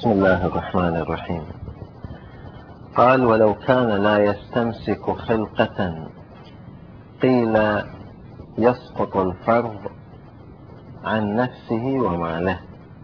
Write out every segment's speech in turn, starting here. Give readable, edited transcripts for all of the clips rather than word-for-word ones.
بسم الله الرحمن الرحيم. قال: ولو كان لا يستمسك خلقة قيل يسقط الفرض عن نفسه وماله.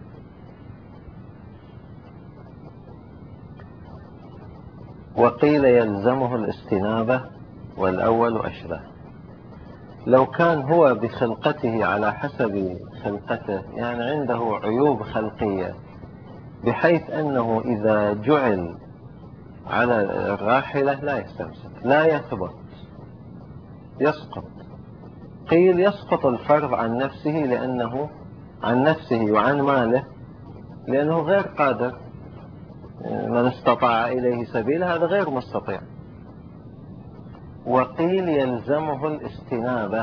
وقيل يلزمه الاستنابة، والأول أشبه. لو كان هو بخلقته على حسب خلقته، يعني عنده عيوب خلقية بحيث أنه إذا جعل على الراحلة لا يستمسك، لا يثبت، يسقط. قيل يسقط الفرض عن نفسه، لأنه عن نفسه وعن ماله، لأنه غير قادر. من استطاع إليه سبيلا، هذا غير مستطيع. وقيل يلزمه الاستنابة،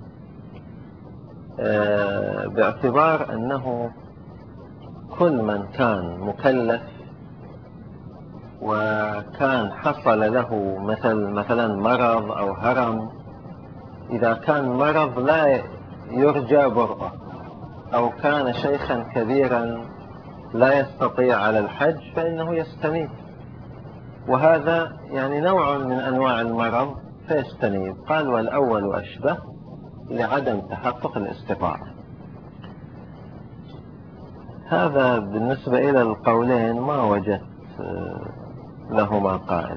باعتبار أنه كل من كان مكلف وكان حصل له مثلا مرض أو هرم، إذا كان مرض لا يرجى برؤه، أو كان شيخا كبيرا لا يستطيع على الحج، فإنه يستنيب، وهذا يعني نوع من أنواع المرض فيستنيب. قال: والأول أشبه، لعدم تحقق الاستطاعة. هذا بالنسبة إلى القولين ما وجدت لهما قائل.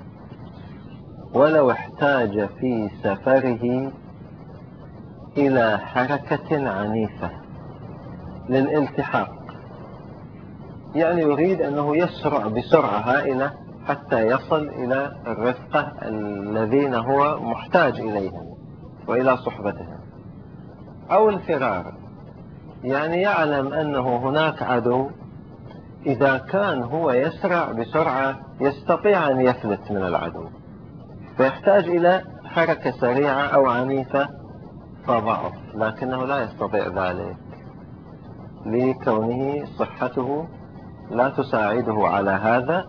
ولو احتاج في سفره إلى حركة عنيفة للالتحاق، يعني يريد أنه يسرع بسرعة هائلة حتى يصل إلى الرفقة الذين هو محتاج إليهم وإلى صحبتهم، أو الفرار، يعني يعلم أنه هناك عدو، إذا كان هو يسرع بسرعة يستطيع أن يفلت من العدو، فيحتاج إلى حركة سريعة أو عنيفة فضعف، لكنه لا يستطيع ذلك لكونه صحته لا تساعده على هذا.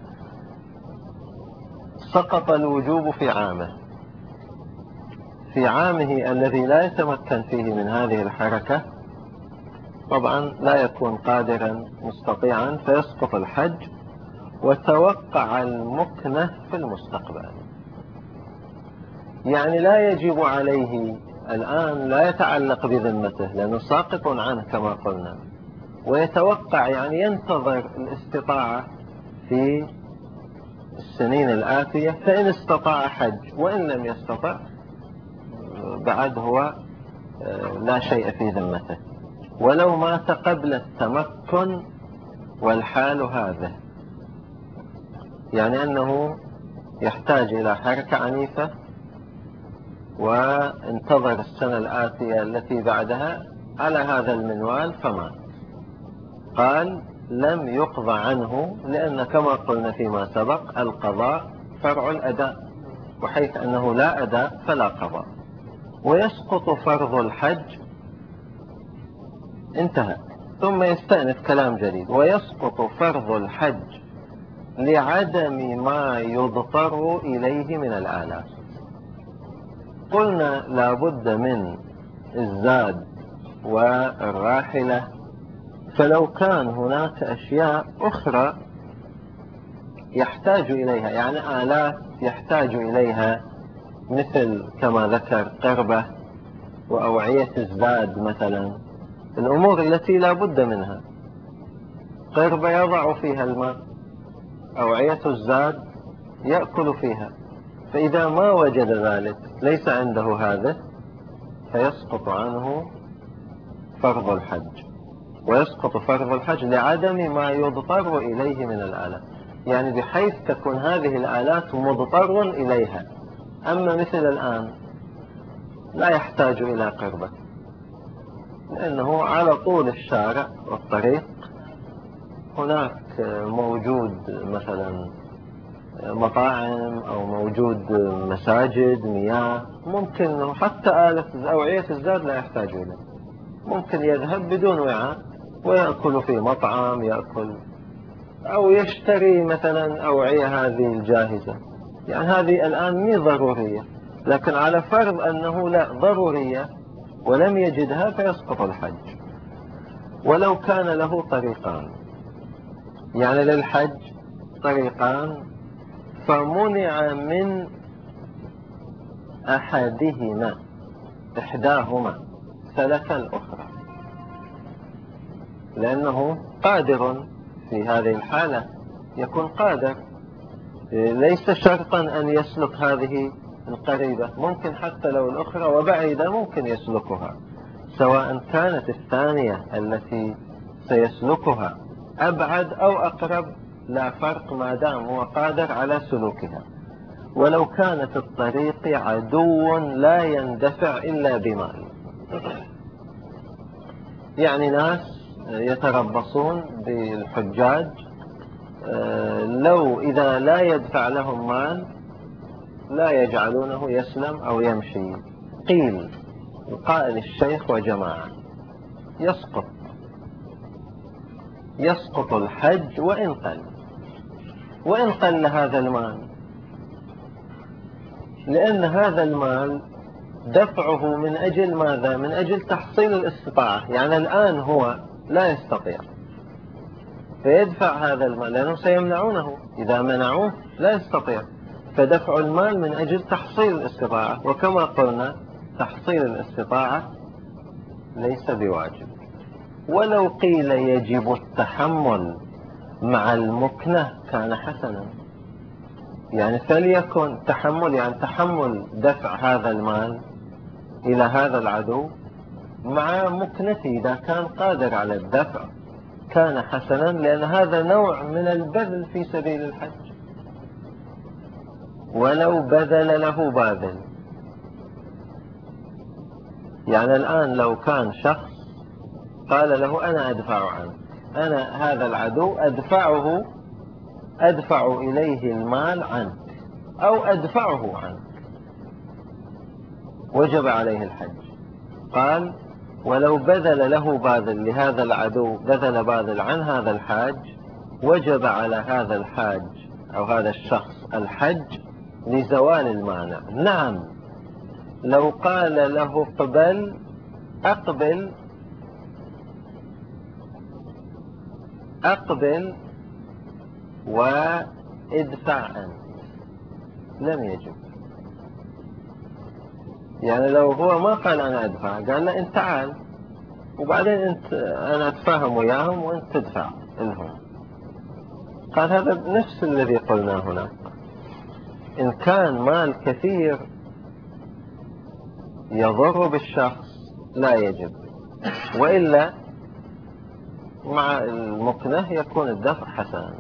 سقط الوجوب في عامه، في عامه الذي لا يتمكن فيه من هذه الحركة، طبعا لا يكون قادرا مستطيعا، فيسقط الحج. وتوقع المكنة في المستقبل، يعني لا يجب عليه الآن، لا يتعلق بذمته لأنه ساقط عنه كما قلنا، ويتوقع يعني ينتظر الاستطاعة في السنين الآتية، فإن استطاع حج، وإن لم يستطع بعد هو لا شيء في ذمته. ولو مات قبل التمكن والحال هذا، يعني أنه يحتاج إلى حركة عنيفة وانتظر السنة الآتية التي بعدها على هذا المنوال فمات، قال: لم يقضى عنه، لأن كما قلنا فيما سبق القضاء فرع الأداء، وحيث أنه لا أداء فلا قضاء. ويسقط فرض الحج، انتهى، ثم يستأنف كلام جديد. ويسقط فرض الحج لعدم ما يضطر إليه من الآلات. قلنا لابد من الزاد والراحلة، فلو كان هناك أشياء أخرى يحتاج إليها، يعني آلات يحتاج إليها، مثل كما ذكر قربة وأوعية الزاد مثلا، الأمور التي لا بد منها. قربة يضع فيها الماء، أوعية الزاد يأكل فيها، فإذا ما وجد ذلك، ليس عنده هذا، فيسقط عنه فرض الحج. ويسقط فرض الحج لعدم ما يضطر إليه من الآلات، يعني بحيث تكون هذه الآلات مضطر إليها. أما مثل الآن لا يحتاج إلى قربة، لأنه على طول الشارع والطريق هناك موجود مثلا مطاعم، أو موجود مساجد، مياه، ممكن حتى أوعية الزاد لا يحتاج إليه، ممكن يذهب بدون وعاء ويأكل في مطعم، يأكل أو يشتري مثلا أوعية هذه الجاهزة، يعني هذه الآن مي ضرورية، لكن على فرض أنه لا ضرورية ولم يجدها فيسقط الحج. ولو كان له طريقان، يعني للحج طريقان، فمنع من إحداهما سلك الأخرى، لأنه قادر في هذه الحالة، يكون قادر، ليس شرطا أن يسلك هذه القريبة، ممكن حتى لو الأخرى وبعيدة ممكن يسلكها، سواء كانت الثانية التي سيسلكها أبعد أو أقرب لا فرق، ما دام هو قادر على سلوكها. ولو كانت الطريق عدو لا يندفع إلا بمال، يعني ناس يتربصون بالحجاج، لو إذا لا يدفع لهم مال لا يجعلونه يسلم أو يمشي. قيل القائل الشيخ وجماعة يسقط الحج وإن قل هذا المال، لأن هذا المال دفعه من أجل ماذا؟ من أجل تحصيل الاستطاعة. يعني الآن هو لا يستطيع فيدفع هذا المال، لأنهم سيمنعونه، إذا منعوه لا يستطيع، فدفع المال من أجل تحصيل الاستطاعة. وكما قلنا تحصيل الاستطاعة ليس بواجب. ولو قيل يجب التحمل مع المكنة كان حسنا، يعني فليكن تحمل، يعني تحمل دفع هذا المال إلى هذا العدو مع مكنته، إذا كان قادر على الدفع كان حسنا، لأن هذا نوع من البذل في سبيل الحج. ولو بذل له باذل، يعني الآن لو كان شخص قال له أنا أدفع عنك، أنا هذا العدو أدفع إليه المال عنك أو أدفعه عنك، وجب عليه الحج. قال ولو بذل له باذل لهذا العدو، بذل باذل عن هذا الحاج، وجب على هذا الحاج أو هذا الشخص الحج لزوال المانع. نعم، لو قال له أقبل وادفع أنت لم يجب. يعني لو هو ما قال أنا أدفع، قال له أنت تعال وبعدين أنا أتفاهم وياهم وأنت تدفع لهم، قال هذا نفس الذي قلناه هنا. إن كان مال كثير يضر بالشخص لا يجب، وإلا مع المكنة يكون الدفع حسنا.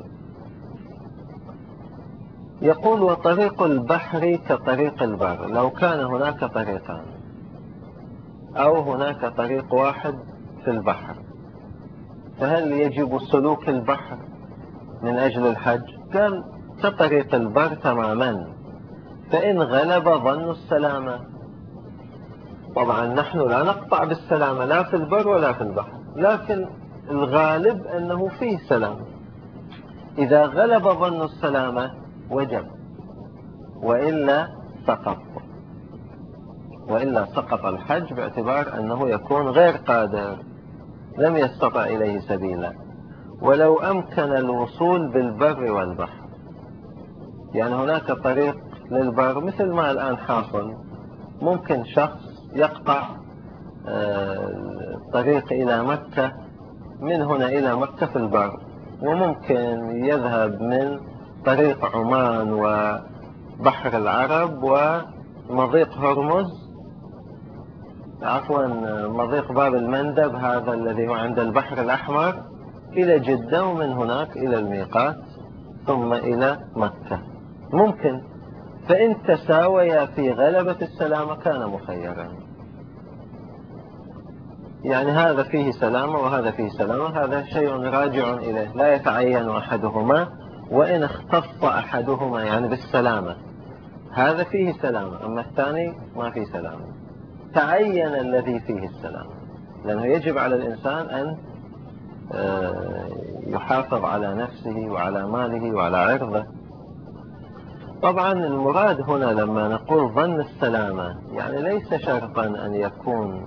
يقول وطريق البحر كطريق البر، لو كان هناك طريقان أو هناك طريق واحد في البحر، فهل يجب سلوك البحر من أجل الحج؟ قال كطريق البر تماما، فإن غلب ظن السلامة. طبعا نحن لا نقطع بالسلامة لا في البر ولا في البحر، لكن الغالب أنه فيه سلامة. إذا غلب ظن السلامة وجب، وإلا سقط الحج، باعتبار أنه يكون غير قادر، لم يستطع إليه سبيلا. ولو أمكن الوصول بالبر والبحر، يعني هناك طريق للبر مثل ما الآن حاصل، ممكن شخص يقطع الطريق إلى مكة من هنا إلى مكة في البر، وممكن يذهب من طريق عمان وبحر العرب ومضيق هرمز، مضيق باب المندب، هذا الذي هو عند البحر الأحمر، إلى جدة، ومن هناك إلى الميقات ثم إلى مكة. ممكن، فإن تساويا في غلبة السلامة كان مخيرا، يعني هذا فيه سلامة وهذا فيه سلامة، هذا شيء راجع إليه، لا يتعين أحدهما، وإن اختص أحدهما يعني بالسلامة هذا فيه سلامة، أما الثاني ما فيه سلامة، تعين الذي فيه السلامة، لأنه يجب على الإنسان أن يحافظ على نفسه وعلى ماله وعلى عرضه. طبعا المراد هنا لما نقول ظن السلامة، يعني ليس شرطا أن يكون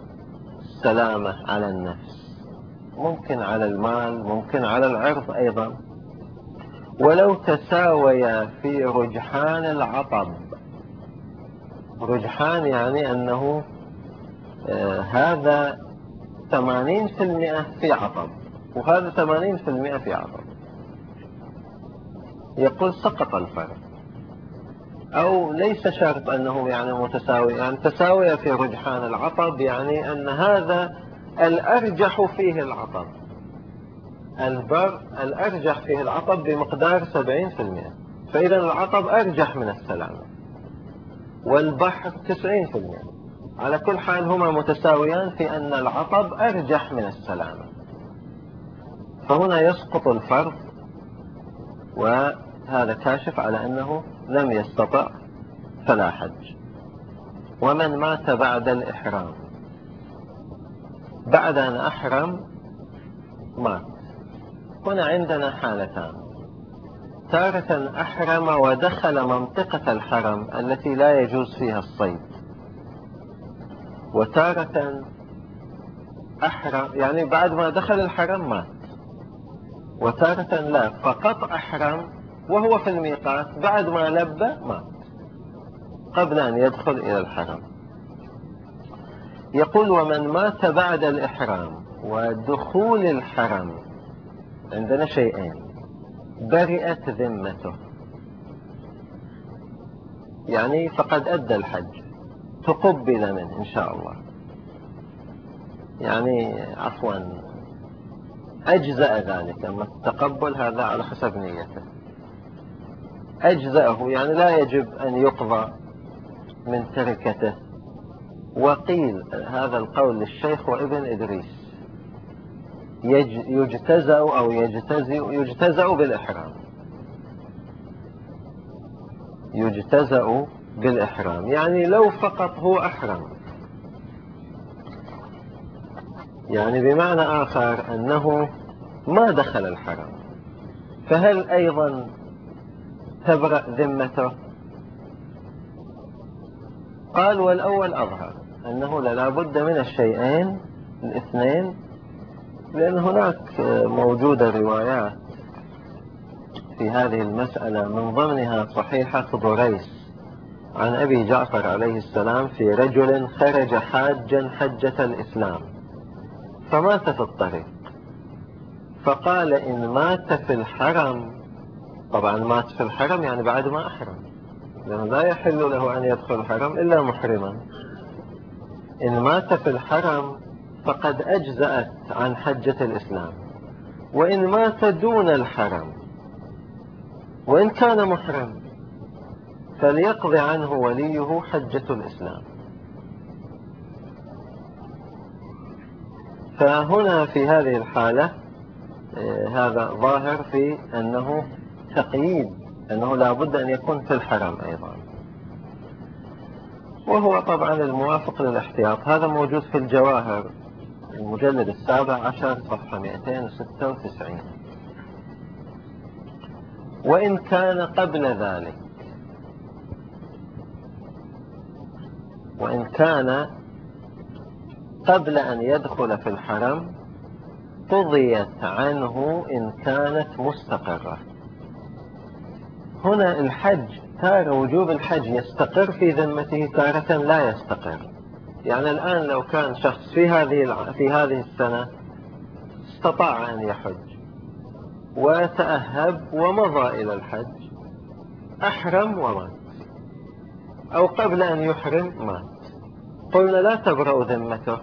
السلامة على النفس، ممكن على المال، ممكن على العرض أيضا، ولو تساويا في رجحان العطب. رجحان يعني أنه هذا 80% في عطب وهذا 80% في عطب، يقول سقط الفرق. أو ليس شرط أنه يعني متساوي، يعني تساوية في رجحان العطب يعني أن هذا الأرجح فيه العطب، البر الأرجح فيه العطب بمقدار 70%، فإذا العطب أرجح من السلامة، والبحر 90%. على كل حال هما متساويان في أن العطب أرجح من السلامة، فهنا يسقط الفرض، وهذا كاشف على أنه لم يستطع فلا حج. ومن مات بعد الإحرام، بعد أن أحرم مات، هنا عندنا حالتان: تارة أحرم ودخل منطقة الحرم التي لا يجوز فيها الصيد، وتارة أحرم يعني بعد ما دخل الحرم مات، وتارة لا، فقط أحرم وهو في الميقات بعد ما لبى مات قبل أن يدخل إلى الحرم. يقول: ومن مات بعد الإحرام ودخول الحرم، عندنا شيئين: برئت ذمته، يعني فقد أدى الحج، تقبل منه إن شاء الله، يعني عفوا أجزأ ذلك، أما التقبل هذا على حسب نيته، أجزأه يعني لا يجب أن يقضى من تركته. وقيل هذا القول للشيخ وابن إدريس: يجتزأ أو يجتزأ بالإحرام، يجتزأ بالإحرام، يعني لو فقط هو أحرم، يعني بمعنى آخر أنه ما دخل الحرم، فهل أيضا تبرأ ذمته؟ قال: والأول أظهر أنه لا بد من الشيئين الاثنين، لأن هناك موجودة روايات في هذه المسألة، من ضمنها صحيحة بريس عن أبي جعفر عليه السلام في رجل خرج حاجا حجة الإسلام فمات في الطريق، فقال: إن مات في الحرم، طبعا مات في الحرم يعني بعد ما أحرم، لأنه لا يحل له أن يدخل الحرم إلا محرما، إن مات في الحرم فقد أجزأت عن حجة الإسلام، وإن مات دون الحرم وإن كان محرم فليقضي عنه وليه حجة الإسلام. فهنا في هذه الحالة هذا ظاهر في أنه تقييد، أنه لا بد أن يكون في الحرم أيضا، وهو طبعا الموافق للاحتياط. هذا موجود في الجواهر المجلد 17 صفحة 296. وإن كان قبل ذلك، وإن كان قبل أن يدخل في الحرم قضيت عنه إن كانت مستقرة. هنا الحج تارة وجوب الحج يستقر في ذمته، تارة لا يستقر. يعني الآن لو كان شخص في هذه السنة استطاع أن يحج وتأهب ومضى إلى الحج، أحرم ومات، أو قبل أن يحرم مات، قلنا لا تبرأ ذمته،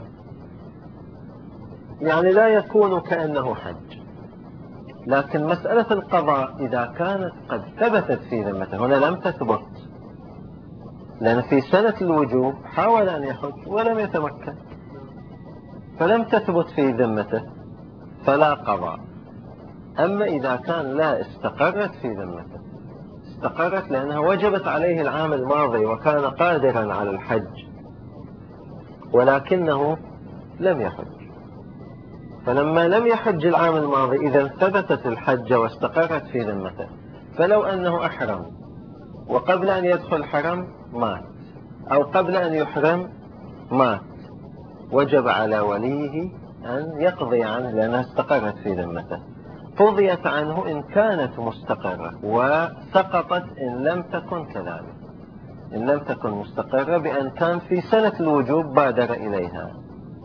يعني لا يكون كأنه حج. لكن مسألة القضاء إذا كانت قد ثبتت في ذمته، هنا لم تثبت، لأن في سنة الوجوب حاول أن يحج ولم يتمكن، فلم تثبت في ذمته فلا قضاء. أما إذا كان لا استقرت في ذمته، استقرت لأنها وجبت عليه العام الماضي وكان قادرا على الحج ولكنه لم يحج، فلما لم يحج العام الماضي إذا ثبتت الحج واستقرت في ذمته، فلو أنه أحرم وقبل أن يدخل الحرم مات، أو قبل أن يحرم مات، وجب على وليه أن يقضي عنه لأنها استقرت في ذمته. قضيت عنه إن كانت مستقرة، وسقطت إن لم تكن كذلك، إن لم تكن مستقرة بأن كان في سنة الوجوب بادر إليها.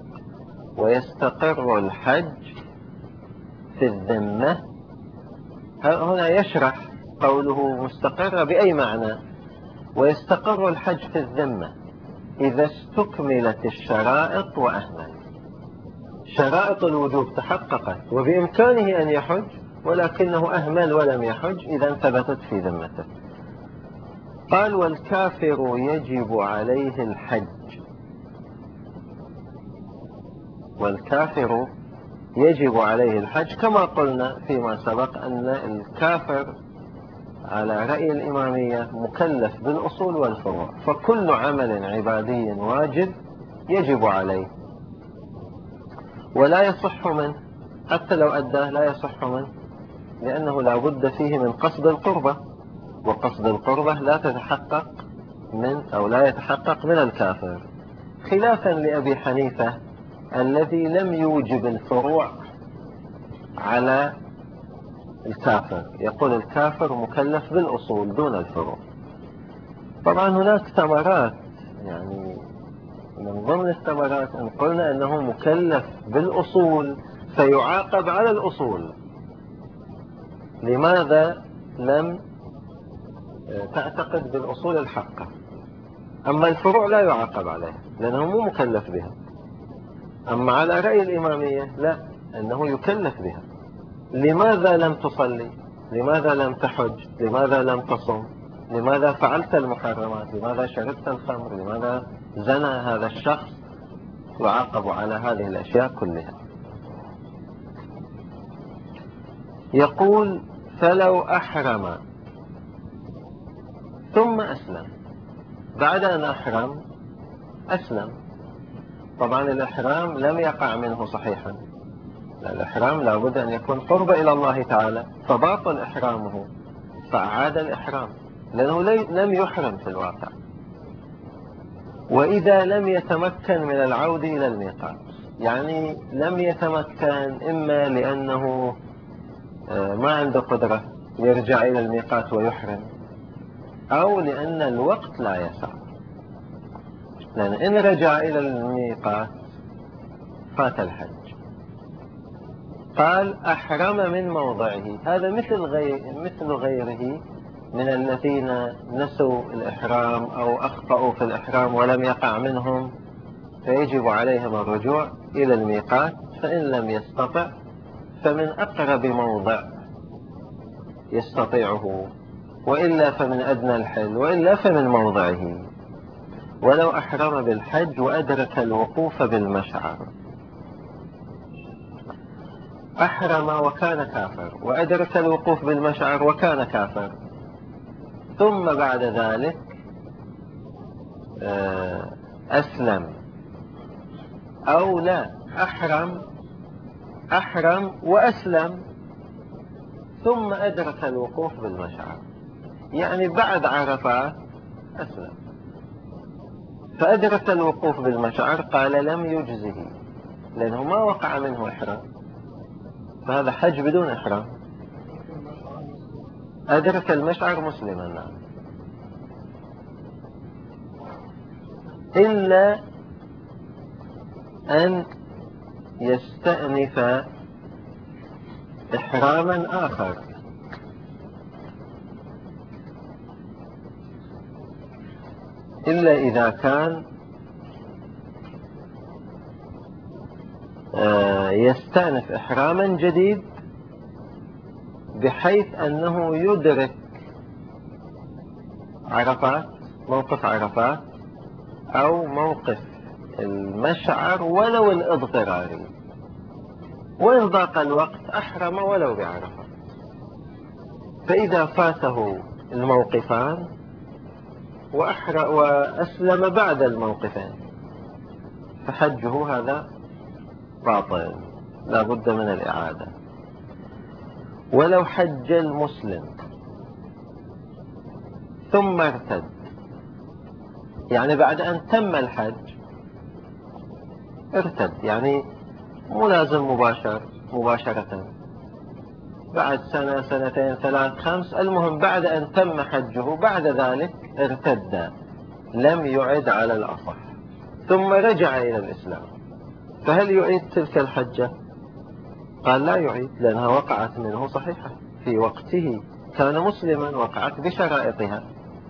ويستقر الحج في الذمة، هنا يشرح قوله مستقرة بأي معنى. ويستقر الحج في الذمة إذا استكملت الشرائط وأهمل. شرائط الوجوب تحققت وبإمكانه أن يحج، ولكنه أهمل ولم يحج، إذا ثبتت في ذمته. قال: والكافر يجب عليه الحج. والكافر يجب عليه الحج، كما قلنا فيما سبق أن الكافر على رأي الإمامية مكلف بالأصول والفروع، فكل عمل عبادي واجب يجب عليه ولا يصح منه، حتى لو أداه لا يصح منه، لأنه لا بد فيه من قصد القربة، وقصد القربة لا تتحقق لا يتحقق من الكافر، خلافا لأبي حنيفة الذي لم يوجب الفروع على الكافر، يقول الكافر مكلف بالأصول دون الفروع. طبعا هناك ثمرات، يعني من ضمن الثمرات أن قلنا أنه مكلف بالأصول فيعاقب على الأصول. لماذا لم تعتقد بالأصول الحقة؟ أما الفروع لا يعاقب عليها لأنه مو مكلف بها. أما على رأي الإمامية لا، أنه يكلف بها. لماذا لم تصلي؟ لماذا لم تحج؟ لماذا لم تصم؟ لماذا فعلت المحرمات؟ لماذا شربت الخمر؟ لماذا زنى هذا الشخص؟ يعاقب على هذه الأشياء كلها. يقول: فلو أحرم ثم أسلم. بعد أن أحرم أسلم. طبعا الإحرام لم يقع منه صحيحا، الإحرام لا بد أن يكون قرب إلى الله تعالى، فباطل إحرامه، فأعاد الإحرام لأنه لم يحرم في الواقع. وإذا لم يتمكن من العودة إلى الميقات، يعني لم يتمكن إما لأنه ما عنده قدرة يرجع إلى الميقات ويحرم، أو لأن الوقت لا يسع، لأن إن رجع إلى الميقات فات الحج. قال: أحرم من موضعه. هذا مثل غيره من الذين نسوا الإحرام أو أخطأوا في الإحرام ولم يقع منهم، فيجب عليهم الرجوع إلى الميقات، فإن لم يستطع فمن أقرب موضع يستطيعه، وإلا فمن أدنى الحل، وإلا فمن موضعه. ولو أحرم بالحج وأدرك الوقوف بالمشعر، أحرم وكان كافر، وأدرك الوقوف بالمشعر وكان كافر، ثم بعد ذلك أسلم، أو لا، أحرم وأسلم ثم أدرك الوقوف بالمشعر، يعني بعد عرفات أسلم فأدرك الوقوف بالمشعر. قال: لم يجزه، لأنه ما وقع منه إحرام، فهذا حج بدون إحرام. أدرك المشعر مسلما، نعم، إلا أن يستأنف إحراما آخر. إلا إذا كان يستأنف إحراما جديد بحيث أنه يدرك عرفات، موقف عرفات، أو موقف المشعر ولو الاضطراري، وإن ضاق الوقت أحرم ولو بعرفة. فإذا فاته الموقفان وأسلم بعد الموقفين فحجه هذا باطل، لا بد من الإعادة. ولو حج المسلم ثم ارتد، يعني بعد أن تم الحج ارتد، يعني ملازم مباشرة، بعد سنة سنتين ثلاث خمس، المهم بعد أن تم حجه بعد ذلك ارتد، لم يعد على الأصح، ثم رجع إلى الإسلام، فهل يعيد تلك الحجة؟ قال لا يعيد، لأنها وقعت منه صحيحة في وقته، كان مسلما، وقعت بشرائطها.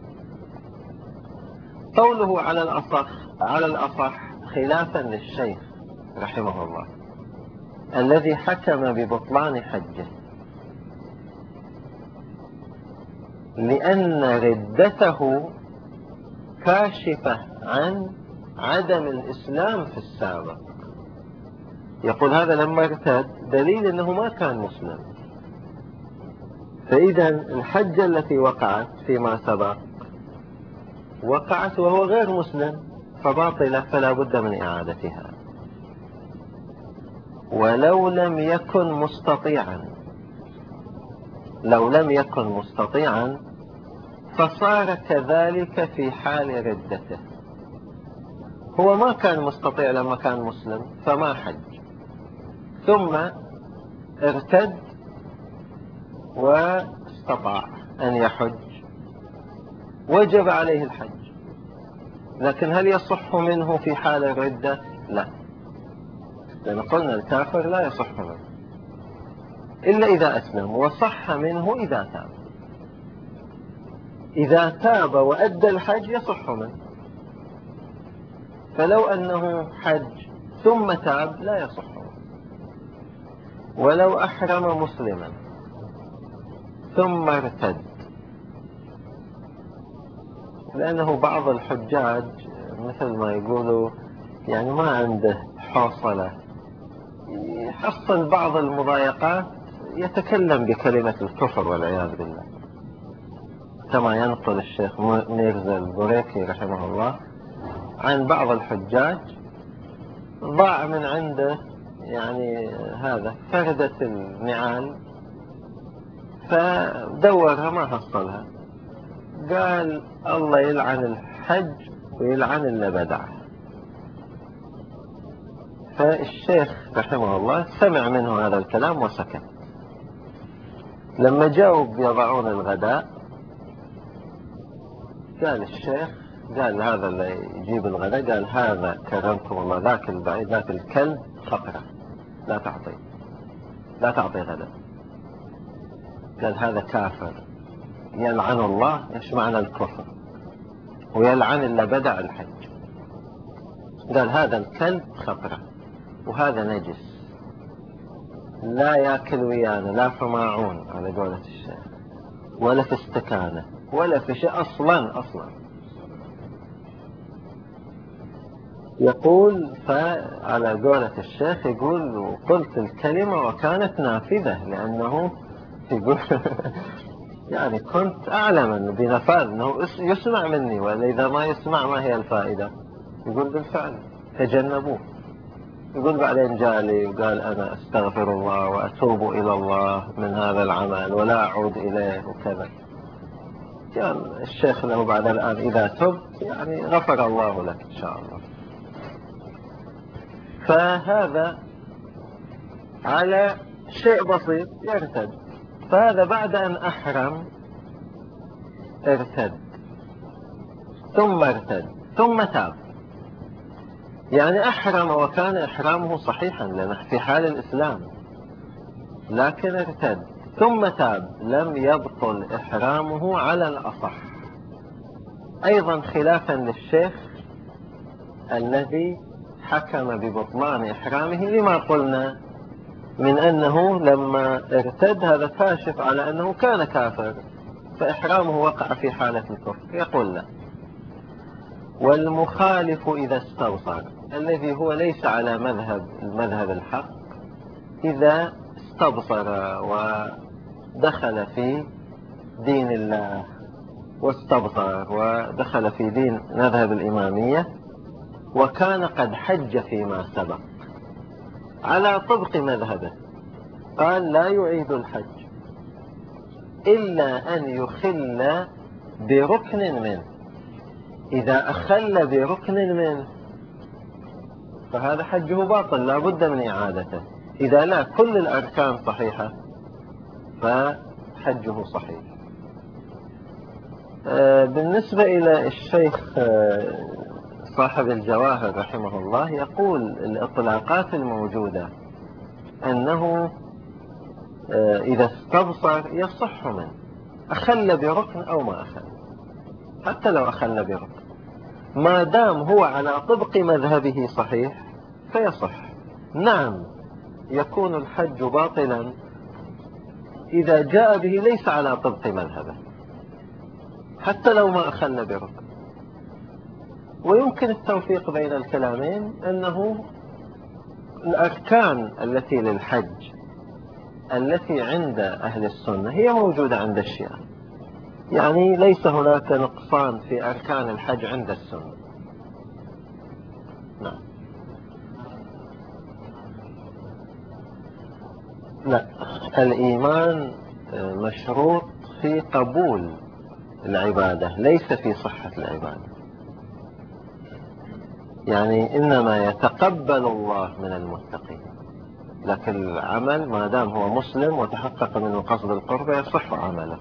قوله على الأصح خلافا للشيخ رحمه الله الذي حكم ببطلان حجه، لأن ردته كاشفة عن عدم الإسلام في السابق. يقول هذا لما ارتد دليل أنه ما كان مسلم، فإذا الحجة التي وقعت فيما سبق وقعت وهو غير مسلم فباطلة، فلا بد من إعادتها. ولو لم يكن مستطيعا فصار كذلك في حال ردته. هو ما كان مستطيع لما كان مسلم فما حج، ثم ارتد واستطاع أن يحج، وجب عليه الحج، لكن هل يصح منه في حال الردة؟ لا، لأن قلنا الكافر لا يصح منه إلا إذا أسلم، وصح منه إذا تاب. إذا تاب وأدى الحج يصح منه، فلو أنه حج ثم تاب لا يصح منه. ولو أحرم مسلما ثم ارتد، لأنه بعض الحجاج مثل ما يقولوا يعني ما عنده حوصلة، يحصل بعض المضايقات يتكلم بكلمة الكفر والعياذ بالله، كما ينقل الشيخ ميرزا البوريكي رحمه الله عن بعض الحجاج ضاع من عنده يعني هذا فردة النعال، فدورها ما حصلها، قال الله يلعن الحج ويلعن اللي بدعه. فالشيخ رحمه الله سمع منه هذا الكلام وسكت. لما جاءوا يضعون الغداء قال الشيخ، قال هذا اللي يجيب الغداء، قال هذا كرمكم الله، ذاك البعيد ذاك الكلب خطرة، لا تعطي غداء. قال هذا كافر، يلعن الله. ايش معنى الكفر؟ ويلعن اللي بدع الحج. قال هذا الكلب خطرة، وهذا نجس، لا ياكل ويانا، لا في ماعون على قولة الشيخ، ولا في استكانة، ولا في شيء أصلا. يقول فعلى قولة الشيخ يقول وقلت الكلمة وكانت نافذة، لأنه يقول يعني كنت أعلم بنفاذ أنه يسمع مني، وإذا ما يسمع ما هي الفائدة؟ يقول بالفعل تجنبوه. يقول بعدين جاء لي وقال أنا أستغفر الله وأتوب إلى الله من هذا العمل ولا أعود إليه وكذا. قال الشيخ له بعد الآن إذا تبت يعني غفر الله لك إن شاء الله. فهذا على شيء بسيط يرتد، فهذا بعد أن أحرم ارتد ثم تاب، يعني أحرم وكان إحرامه صحيحا لأنه في حال الإسلام، لكن ارتد ثم تاب، لم يبطل إحرامه على الأصح، أيضا خلافا للشيخ الذي حكم ببطلان إحرامه لما قلنا من أنه لما ارتد هذا كاشف على أنه كان كافر، فإحرامه وقع في حالة الكفر. يقول لا. والمخالف إذا استبصر، الذي هو ليس على المذهب الحق، إذا استبصر ودخل في دين الله واستبصر ودخل في دين مذهب الإمامية، وكان قد حج فيما سبق على طبق مذهبه، قال لا يعيد الحج إلا أن يخل بركن منه. إذا أخل بركن منه فهذا حجه باطل، لا بد من إعادته. إذا لا كل الأركان صحيحة فحجه صحيح. بالنسبة إلى الشيخ صاحب الجواهر رحمه الله، يقول الإطلاقات الموجودة أنه إذا استبصر يصح منه، أخل بركن أو ما أخل، حتى لو أخل بركن ما دام هو على طبق مذهبه صحيح فيصح. نعم، يكون الحج باطلا إذا جاء به ليس على طبق مذهبه حتى لو ما أخل بركن. ويمكن التوفيق بين الكلامين، أنه الأركان التي للحج التي عند أهل السنة هي موجودة عند الشيعة، يعني ليس هناك نقصان في أركان الحج عند السنة. نعم. لا، الإيمان مشروط في قبول العبادة ليس في صحة العبادة. يعني إنما يتقبل الله من المتقين، لكن العمل ما دام هو مسلم وتحقق منه قصد القرب يصح عمله.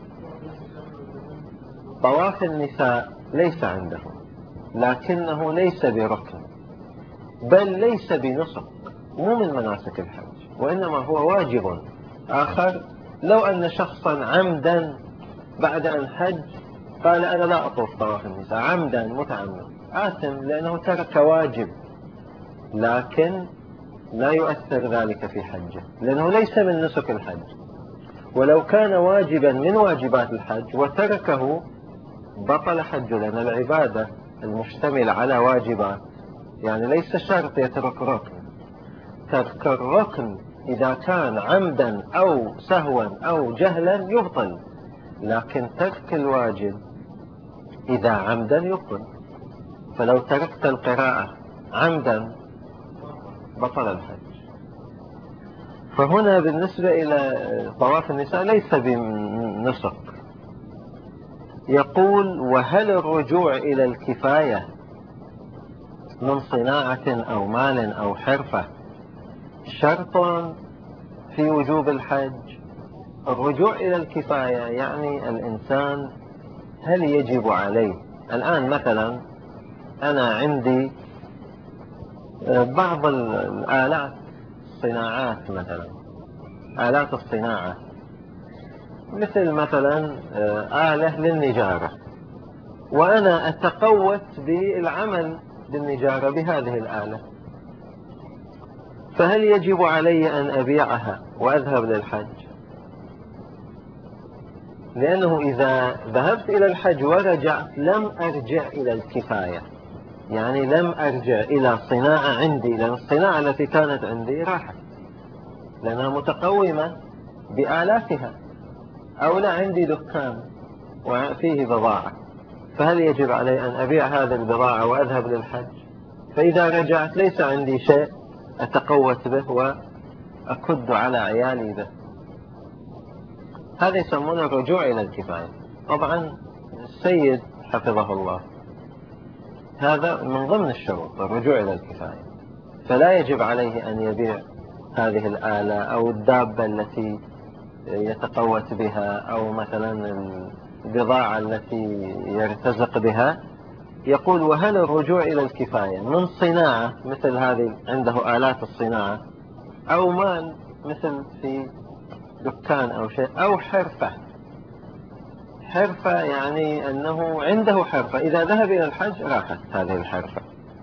طواف النساء ليس عندهم، لكنه ليس بركن، بل ليس بنسك، مو من مناسك الحج، وإنما هو واجب آخر. لو أن شخصا عمدا بعد أن حج قال أنا لا أطوف طواف النساء، عمدا متعمد، آثم لأنه ترك واجب، لكن لا يؤثر ذلك في حجه لأنه ليس من نسك الحج. ولو كان واجبا من واجبات الحج وتركه بطل حجه، لأن العبادة المشتملة على واجبات يعني ليس شرط يترك ركن. ترك الركن إذا كان عمدا أو سهوا أو جهلا يبطل، لكن ترك الواجب إذا عمدا يبطل. فلو تركت القراءة عمدا بطل الحج. فهنا بالنسبة إلى طواف النساء ليس بنسك. يقول وهل الرجوع إلى الكفاية من صناعة أو مال أو حرفة شرط في وجوب الحج؟ الرجوع إلى الكفاية يعني الإنسان هل يجب عليه الآن مثلا أنا عندي بعض الآلات الصناعات، مثلا آلات الصناعة مثل مثلا آلة للنجارة، وأنا أتقوت بالعمل بالنجارة بهذه الآلة، فهل يجب علي أن أبيعها وأذهب للحج؟ لأنه إذا ذهبت إلى الحج ورجعت لم أرجع إلى الكفاية، يعني لم أرجع إلى صناعة عندي، لأن الصناعة التي كانت عندي راحت لأنها متقومة بآلاتها، أو لا عندي دكان وفيه بضاعة، فهل يجب علي أن أبيع هذه البضاعة وأذهب للحج؟ فإذا رجعت ليس عندي شيء أتقوت به وأكد على عيالي به. هذا يسمونه الرجوع إلى الكفاية. طبعا السيد حفظه الله هذا من ضمن الشروط الرجوع إلى الكفاية، فلا يجب عليه أن يبيع هذه الآلة أو الدابة التي يتقوت بها، أو مثلا البضاعة التي يرتزق بها. يقول وهل الرجوع إلى الكفاية من صناعة مثل هذه عنده آلات الصناعة، أو مال مثل في دكان أو شيء، أو حرفة. حرفة يعني أنه عنده حرفة إذا ذهب إلى الحج راحت هذه الحرفة.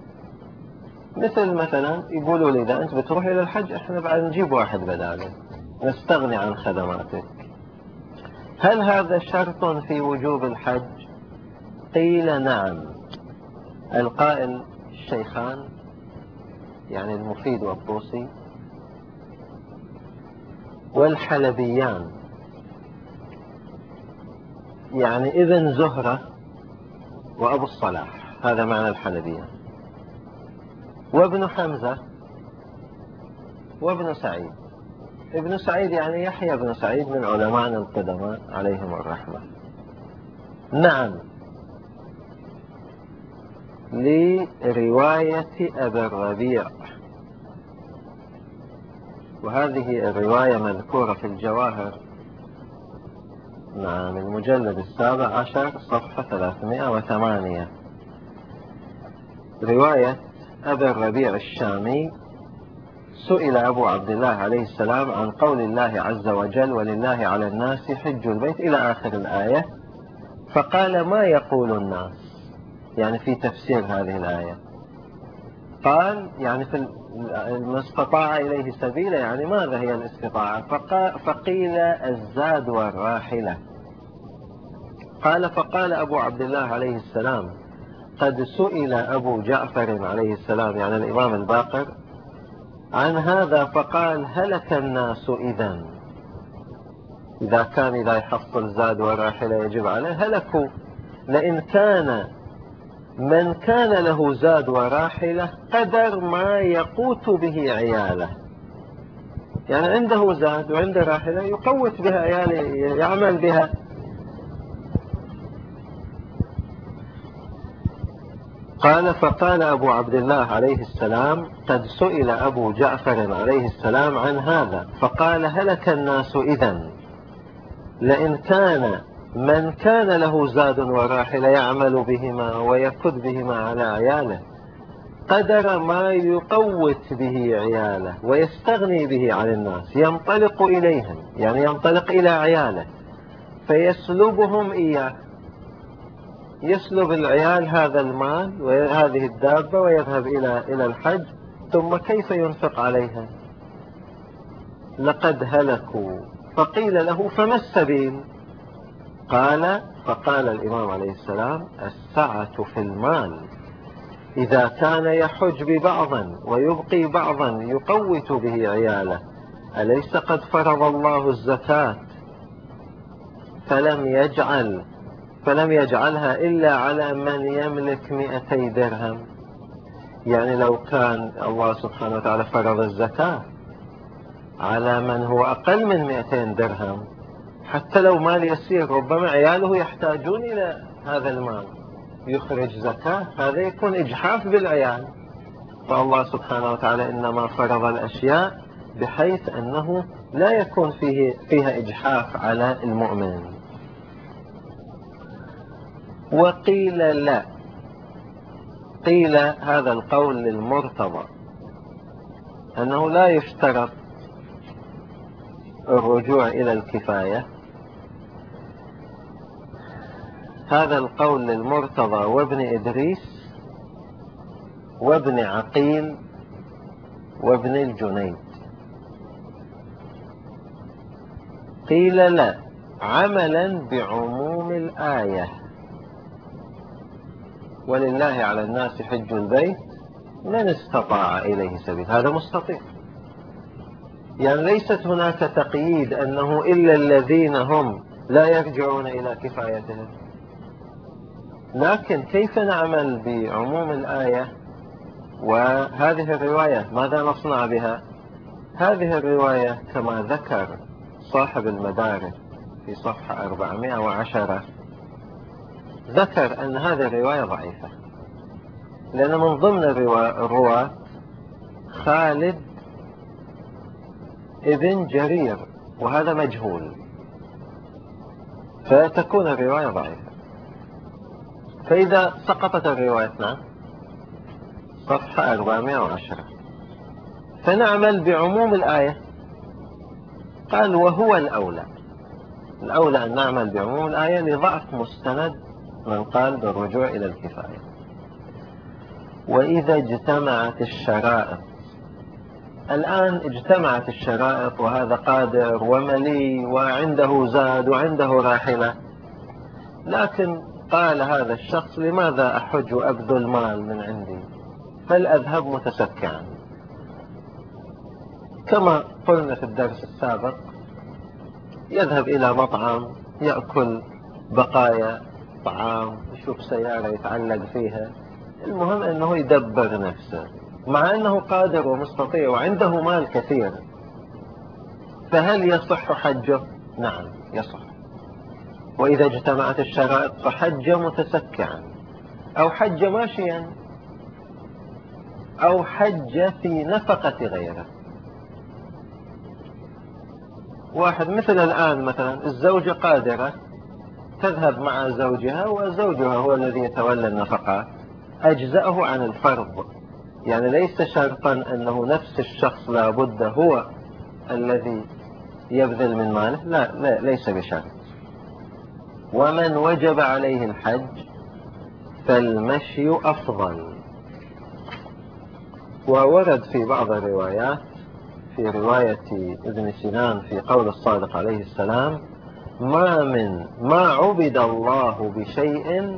مثلا يقولوا لي إذا أنت بتروح إلى الحج إحنا بعد نجيب واحد بداله نستغني عن خدماتك. هل هذا شرط في وجوب الحج؟ قيل نعم. القائل الشيخان يعني المفيد والطوسي والحلبيان يعني ابن زهرة وأبو الصلاح، هذا معنى الحلبيان، وابن حمزة وابن سعيد. ابن سعيد يعني يحيى بن سعيد من علماء القدماء عليهم الرحمة. نعم، لرواية أبي الربيع، وهذه الرواية مذكورة في الجواهر نعم، المجلد 17 صفحة 308. رواية أبي الربيع الشامي: سئل أبو عبد الله عليه السلام عن قول الله عز وجل: ولله على الناس حج البيت إلى آخر الآية، فقال: ما يقول الناس؟ يعني في تفسير هذه الآية قال يعني في ما استطاع إليه سبيلا، يعني ماذا هي الاستطاعة؟ فقيل: الزاد والراحلة. فقال أبو عبد الله عليه السلام: قد سئل أبو جعفر عليه السلام، يعني الإمام الباقر، عن هذا فقال: هلك الناس إذا كان إذا يحصل زاد وراحلة يجب عليه هلكوا. لئن كان من كان له زاد وراحلة قدر ما يقوت به عياله، يعني عنده زاد وعنده راحلة يقوت بها عياله، يعمل بها. فقال أبو عبد الله عليه السلام: قد سئل أبو جعفر عليه السلام عن هذا فقال: هلك الناس لئن كان من كان له زاد وراحلة يعمل بهما ويكد بهما على عياله قدر ما يقوت به عياله ويستغني به عن الناس، ينطلق إليهم، يعني ينطلق إلى عياله فيسلبهم إياه، يسلب العيال هذا المال وهذه الدابة ويذهب إلى الحج، ثم كيف ينفق عليها؟ لقد هلكوا. فقيل له: فما السبيل؟ فقال الإمام عليه السلام: السعة في المال، إذا كان يحج ببعضا ويبقي بعضا يقوت به عياله، أليس قد فرض الله الزكاة فلم يجعلها إلا على من يملك 200 درهم؟ يعني لو كان الله سبحانه وتعالى فرض الزكاة على من هو أقل من 200 درهم، حتى لو مال يسير ربما عياله يحتاجون إلى هذا المال، يخرج زكاة، هذا يكون إجحاف بالعيال. فالله سبحانه وتعالى إنما فرض الأشياء بحيث أنه لا يكون فيها إجحاف على المؤمن. وقيل لا، قيل هذا القول للمرتضى أنه لا يشترط الرجوع إلى الكفاية. هذا القول للمرتضى وابن إدريس وابن عقيل وابن الجنيد. قيل لا، عملا بعموم الآية: ولله على الناس حج البيت من استطاع إليه سبيل. هذا مستطيع، يعني ليست هناك تقييد أنه إلا الذين هم لا يرجعون إلى كفايتهم. لكن كيف نعمل بعموم الآية؟ وهذه الرواية ماذا نصنع بها؟ هذه الرواية كما ذكر صاحب المدارك في صفحة 410 ذكر أن هذه الرواية ضعيفة، لأن من ضمن الرواة خالد ابن جرير، وهذا مجهول، فتكون الرواية ضعيفة. فإذا سقطت الرواية صفحة 410 فنعمل بعموم الآية. قال: وهو الأولى أن نعمل بعموم الآية لضعف مستند من قال بالرجوع إلى الكفاية. وإذا اجتمعت الشرائط، الآن اجتمعت الشرائط، وهذا قادر وملي وعنده زاد وعنده راحلة، لكن قال هذا الشخص: لماذا أحج وأبذل مال من عندي، فلأذهب متسكعا. كما قلنا في الدرس السابق، يذهب إلى مطعم يأكل بقايا طعام، يشوف سيارة يتعلق فيها، المهم أنه يدبر نفسه، مع أنه قادر ومستطيع وعنده مال كثير. فهل يصح حجه؟ نعم يصح. وإذا اجتمعت الشرائط فحج متسكعا، أو حج ماشيا، أو حج في نفقة غيره. واحد مثل الآن مثلا الزوجة قادرة تذهب مع زوجها وزوجها هو الذي يتولى النفقات، أجزأه عن الفرض. يعني ليس شرطا أنه نفس الشخص لابد هو الذي يبذل من ماله، لا ليس بشرط. ومن وجب عليه الحج فالمشي أفضل. وورد في بعض الروايات، في رواية ابن سنان في قول الصادق عليه السلام: ما عبد الله بشيء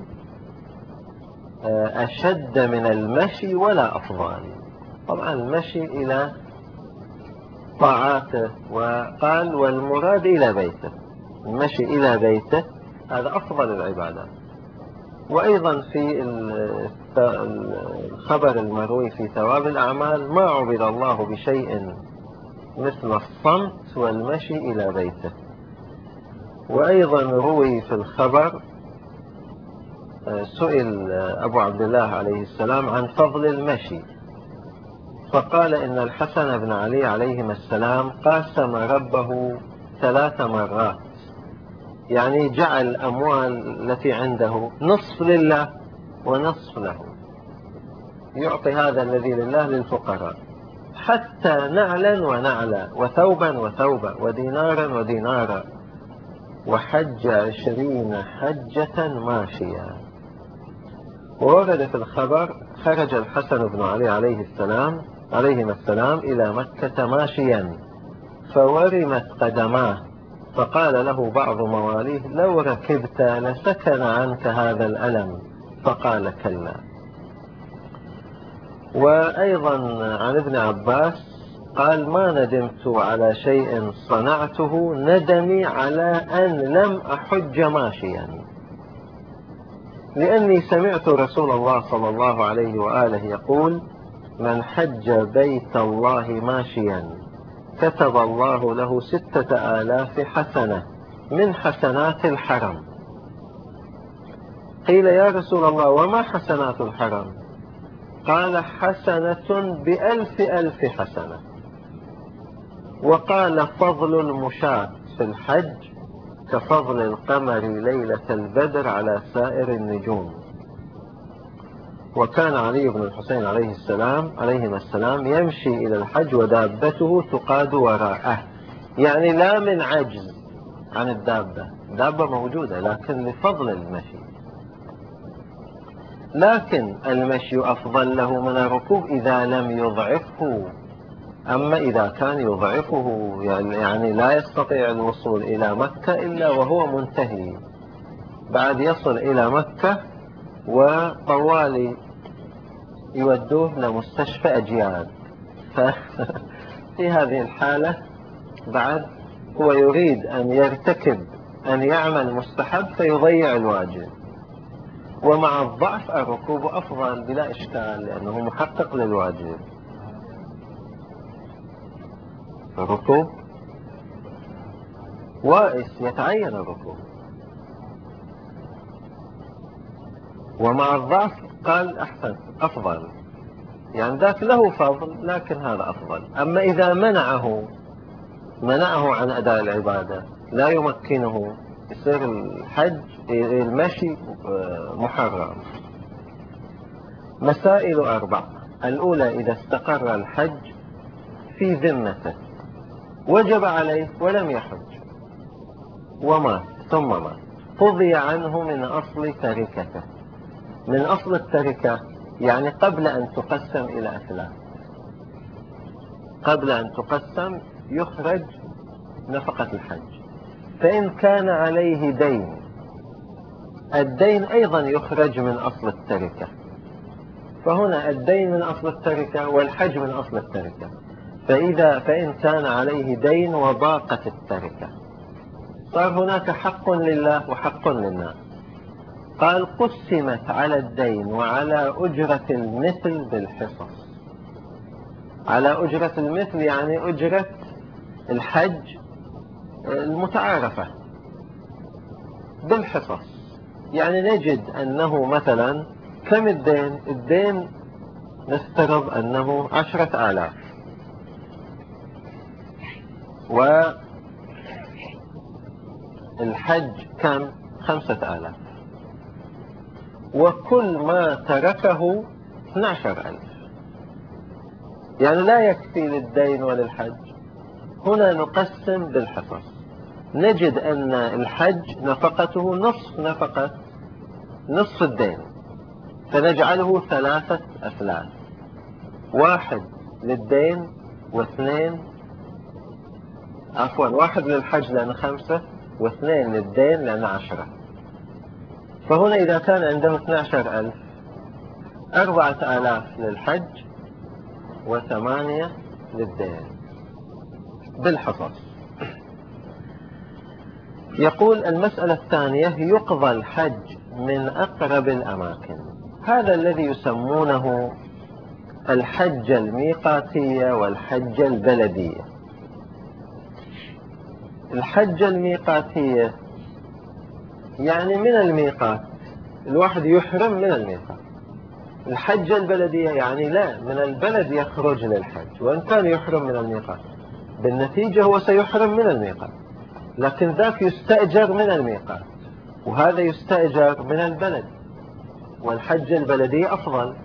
أشد من المشي ولا أفضل. طبعا المشي إلى طاعاته، وقال والمراد إلى بيته، المشي إلى بيته هذا أفضل العبادات. وأيضا في الخبر المروي في ثواب الأعمال: ما عبد الله بشيء مثل الصمت والمشي إلى بيته. وأيضا روي في الخبر سئل أبو عبد الله عليه السلام عن فضل المشي، فقال إن الحسن بن علي عليهما السلام قاسم ربه 3 مرات، يعني جعل الأموال التي عنده نصف لله ونصف له، يعطي هذا الذي لله للفقراء، حتى نعلا ونعلا وثوبا وثوبا ودينارا ودينارا، وحج 20 حجة ماشيا. وورد في الخبر: خرج الحسن بن علي عليهما السلام إلى مكة ماشيا فورمت قدماه، فقال له بعض مواليه: لو ركبت لسكن عنك هذا الألم، فقال: كلا. وأيضا عن ابن عباس قال: ما ندمت على شيء صنعته ندمي على أن لم أحج ماشيا، لأني سمعت رسول الله صلى الله عليه وآله يقول: من حج بيت الله ماشيا كتب الله له 6000 حسنة من حسنات الحرم. قيل: يا رسول الله وما حسنات الحرم؟ قال: حسنة ب1000 حسنة. وقال: فضل المشاة في الحج كفضل القمر ليلة البدر على سائر النجوم. وكان علي بن الحسين عليهما السلام يمشي إلى الحج ودابته تقاد وراءه، يعني لا من عجز عن الدابة موجودة، لكن لفضل المشي. لكن المشي أفضل له من الركوب إذا لم يضعفه. أما إذا كان يضعفه، يعني لا يستطيع الوصول إلى مكة إلا وهو منتهي، بعد يصل إلى مكة وطوالي يودوه لمستشفى أجياد، ففي هذه الحالة بعد هو يريد أن يعمل مستحب فيضيع الواجب. ومع الضعف الركوب أفضل بلا إشكال، لأنه محقق للواجب. الركوب وائس، يتعين الركوب. ومع الضعف قال أحسن أفضل، يعني ذاك له فضل لكن هذا أفضل. أما إذا منعه عن أداء العبادة، لا يمكنه، يصير المشي محرم. مسائل 4. الأولى: إذا استقر الحج في ذمته وجب عليه ولم يحج ومات ثم مات، قضي عنه من أصل تركته. من أصل التركة يعني قبل أن تقسم إلى أثلاث، قبل أن تقسم يخرج نفقة الحج. فإن كان عليه دين، الدين أيضا يخرج من أصل التركة، فهنا الدين من أصل التركة والحج من أصل التركة. فإن كان عليه دين وضاقت التركة، صار هناك حق لله وحق للناس. قال: قسمت على الدين وعلى أجرة المثل بالحصص. على أجرة المثل يعني أجرة الحج المتعارفة بالحصص. يعني نجد أنه مثلا كم الدين نفترض أنه 10,000، الحج كم؟ 5000، وكل ما تركه 12,000، يعني لا يكفي للدين وللحج. هنا نقسم بالحصص، نجد أن الحج نفقته نصف الدين، فنجعله 3 أثلاث، 1 للدين واحد للحج لأنه 5، و2 للدين لأنه 10. فهنا إذا كان عنده 12,000، 4,000 للحج و8 للدين بالحصص. يقول المسألة الثانية: يقضى الحج من أقرب الأماكن. هذا الذي يسمونه الحجة الميقاتية والحجة البلدية. الحجة الميقاتية يعني من الميقات، الواحد يحرم من الميقات. الحجة البلدية يعني لا، من البلد يخرج للحج وإن كان يحرم من الميقات، بالنتيجة هو سيحرم من الميقات، لكن ذاك يستأجر من الميقات وهذا يستأجر من البلد، والحجة البلدية أفضل،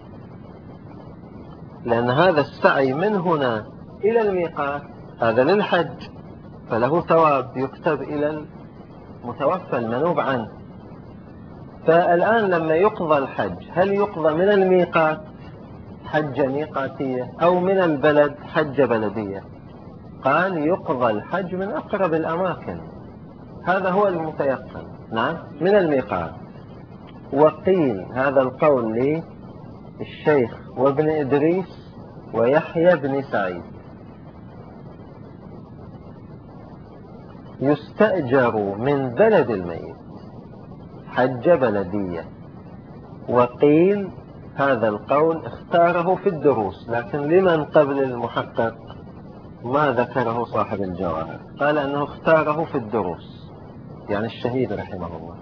لأن هذا السعي من هنا إلى الميقات هذا للحج، فله ثواب يكتب إلى المتوفى المنوب عنه. فالآن لما يقضى الحج، هل يقضى من الميقات حجة ميقاتية أو من البلد حجة بلدية؟ قال يقضى الحج من أقرب الأماكن، هذا هو المتيقن، نعم من الميقات. وقيل هذا القول للشيخ وابن إدريس ويحيى بن سعيد، يستأجر من بلد الميت حجة بلدية. وقيل هذا القول اختاره في الدروس، لكن لمن قبل المحقق ما ذكره صاحب الجواهر، قال أنه اختاره في الدروس، يعني الشهيد رحمه الله.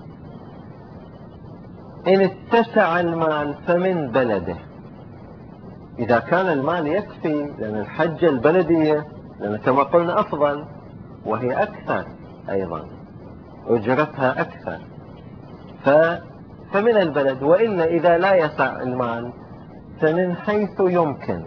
إن اتسع المال فمن بلده، إذا كان المال يكفي، لأن الحجة البلدية لأن كما قلنا أفضل وهي أكثر أيضا، أجرتها أكثر، فمن البلد. وإلا إذا لا يسع المال فمن حيث يمكن،